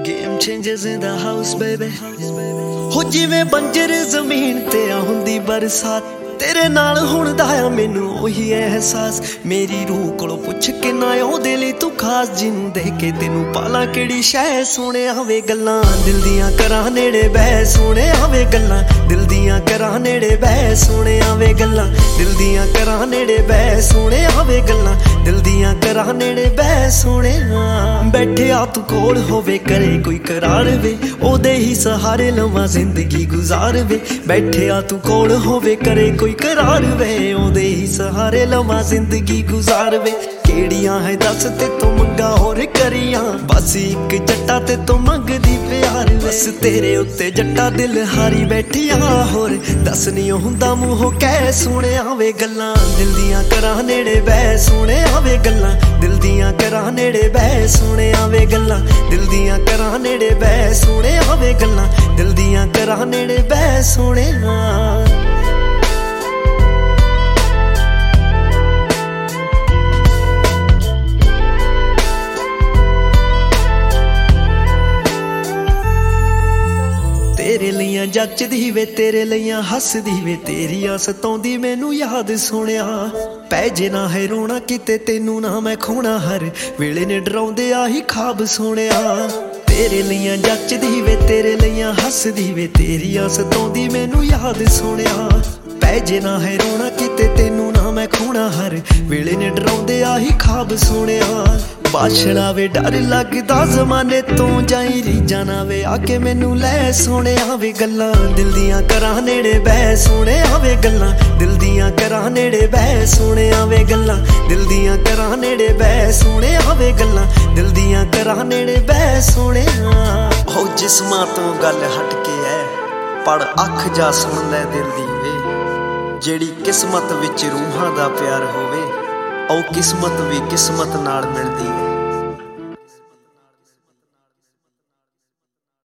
Game changers in the house, baby. हो जिवें बंजर जमीन ते आउंदी बरसात तेरे नाल हुण दा आ मैनू ओही एहसास मेरी रूह कोलों पुछ के ना ओहदे लई तू खास जिन्नू देख के तेनू पाला केड़ी शै सोहणिया वे गल्लां दिल दियां करां नेड़े बह सोहणिया वे गल्लां दिल दियां करां नेड़े बह सोहणिया वे गल्लां दिल दियां करां नेड़े बह सोहणिया वे गल्लां दिल दियां करां नेड़े बह सोहणिया बैठे आ तू कोल होवे करे कोई करार वे ओहदे ही सहारे लवां जिंदगी गुजार वे बैठे आ तू कोल होवे करे कोई करार वे ओहदे ही सहारे लवां जिंदगी गुजार वे केड़ियां है दस ते तू मंगा होर करियां बस एक जट्टा ते तू मंगदी प्यार बस तेरे उत्ते जट्टा दिल हारी बैठिया होर दस नहीं हुंदा मूंहों कह सुणिया वे गल्लां दिल दियां करां नेड़े बह सुणिया वे गल्लां दिल दियां करां नेड़े बह सुणिया वे गल्लां दिल दियां करां नेड़े बह सुणिया वे गल्लां दिल दियां करां नेड़े बह सुणिया तेरे लियां जचदी वे तेरे लियां हसदी वे तेरी सताउंदी मैनू याद सुणिया पै जे ना है रोना किते तेनू ना मैं खोना हर वेले ने डराउंदे आही खाब सुणिया तेरे लियां जचदी वे तेरे लियां हसदी वे तेरी सताउंदी मैनू याद सुणिया पै जे ना है रोना किते तेनू ना मैं खोना हर वेले ने डराउंदे आही खाब सुणिया बाछड़ा वे डर लगदा जमाने तो जाई रीजां ना वे आके मैनू लै सोहणिया वे गल्लां दिल दियां करां नेड़े बह सोहणिया वे गल्लां दिल दियां करां नेड़े बह सोहणिया वे गल्लां दिल दियां करां नेड़े बह सोहणिया वे गल्लां दिल दियां करां नेड़े बह सोहणिया हो जिस्मां तो गल हट के है पड़ अख जा सुन लै दिल दी वे जेड़ी किस्मत विच रूहां दा प्यार होवे औ किस्मत भी किस्मत नाल मिलदी है।